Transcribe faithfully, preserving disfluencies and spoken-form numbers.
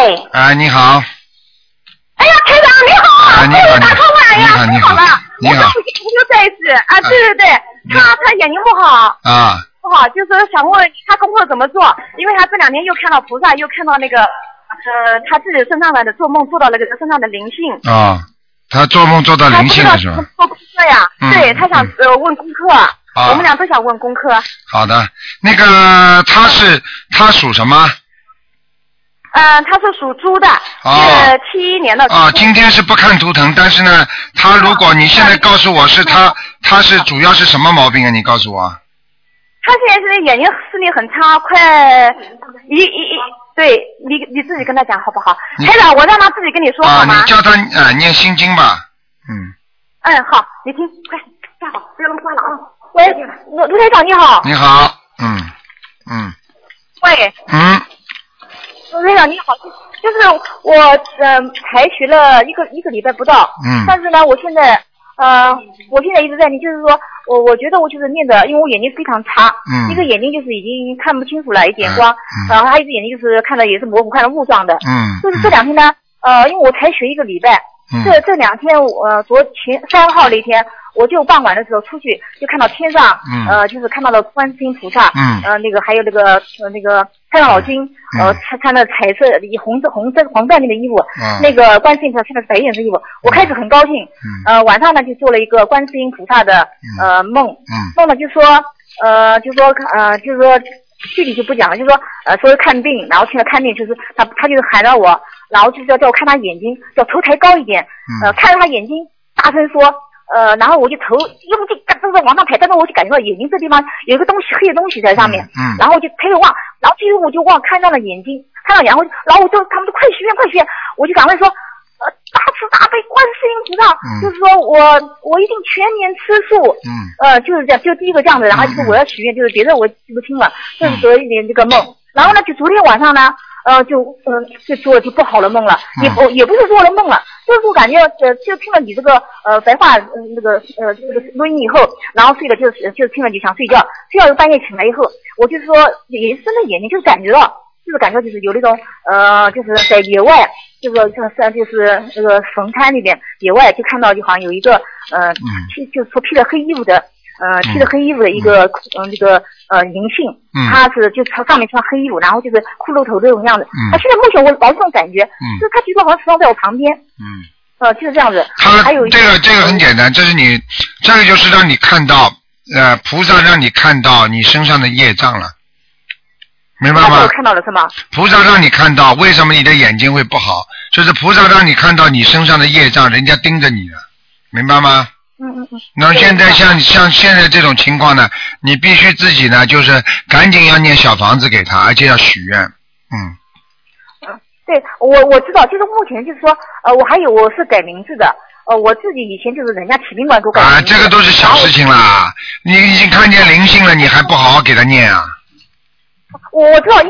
喂。 啊，你好。 哎呀，台长你好啊！ 啊，你好， 打通了呀， 你好， 太好了。 你好。 我又再一次啊，对对对，他他眼睛不好。 啊。 不好，就是想问他功课怎么做，因为他这两天又看到菩萨，又看到那个呃他自己身上的做梦做到那个身上的灵性。 啊，他做梦做到灵性了是吧？ 做功课呀， 嗯、 对他想、嗯、呃问功课、啊，我们俩都想问功课。 好的，那个他是他属什么？ 嗯，他是属猪的，是七一年的。 啊，今天是不看图腾，但是呢，他如果你现在告诉我是他，他是主要是什么毛病啊？你告诉我。 他现在是眼睛视力很差，快一一一，对你你自己跟他讲好不好？台长，我让他自己跟你说好吗？ 啊，你叫他啊念心经吧，嗯。 嗯，好，你听，快站好，不要那么快了啊。喂，卢卢台长你好。 你好，嗯嗯。 喂。 嗯。 卢台长你好，就是我呃才学了一个一个礼拜不到， 嗯， 但是呢，我现在呃我现在一直在念，就是说我我觉得我就是念的，因为我眼睛非常差， 嗯， 一个眼睛就是已经看不清楚了，一点光，然后、嗯呃、还有一只眼睛就是看的也是模糊，看的雾状的， 嗯， 就是这两天呢，呃，因为我才学一个礼拜，嗯、这这两天我、呃、昨前三号那天。我就傍晚的时候出去，就看到天上，嗯、呃，就是看到了观世音菩萨，嗯，呃，那个还有那个呃那个太上老君，嗯、呃，穿穿的彩色红色红色黄缎面的衣服，嗯，那个观世音菩萨穿的白颜色衣服，嗯、我开始很高兴，嗯，呃，晚上呢就做了一个观世音菩萨的呃梦，嗯，梦呢就说呃就说呃就是说具体就不讲了，就是说呃说是看病，然后现在看病就是他他就是喊到我，然后就是要叫我看他眼睛，叫头抬高一点，嗯、呃，看着他眼睛，大声说。呃，然后我就头用力嘎噔噔往上抬，但是我就感觉到眼睛这地方有一个东西黑的东西在上面，嗯，嗯然后我就抬头望，然后最后我就望看到了眼睛，看到然后然后我就他们就快许愿快许愿，我就赶快说，呃，大慈大悲观世音菩萨，嗯、就是说我我一定全年吃素，嗯，呃，就是这样，就第一个这样子，然后就是我要许愿，就是别的我记不清了，这是得一点这个梦，然后呢，就昨天晚上呢。呃，就嗯、呃，就做就不好的梦了，也不也不是做了梦了，就是我感觉呃，就听了你这个呃白话呃那个呃这个录音以后，然后睡了就是就听了就想睡觉，睡觉半夜醒来以后，我就是说也睁着眼睛就是感觉到，就是感觉就是有那种呃就是在野外，就是像就是那个坟滩里边野外就看到就好像有一个呃披就是说披着黑衣服的。呃，披着黑衣服的一个，嗯，这、呃、个呃灵性，嗯、他是就他上面穿黑衣服，然后就是骷髅头这种样子。嗯、他现在目前我老是这种感觉，嗯、就是他觉得好像时常在我旁边。嗯。呃，就是这样子。 他还有这个这个很简单，这是你这个就是让你看到，呃，菩萨让你看到你身上的业障了，明白吗？ 我看到了是吗？ 菩萨让你看到为什么你的眼睛会不好，就是菩萨让你看到你身上的业障，人家盯着你了，明白吗？ 嗯嗯嗯。 那现在像像现在这种情况呢，你必须自己呢，就是赶紧要念小房子给他，而且要许愿，嗯。 嗯，对我我知道，就是目前就是说，呃，我还有我是改名字的，呃，我自己以前就是人家体宾馆给我改名字。 啊，这个都是小事情啦，你已经看见灵性了，你还不好好给他念啊？ 我我知道。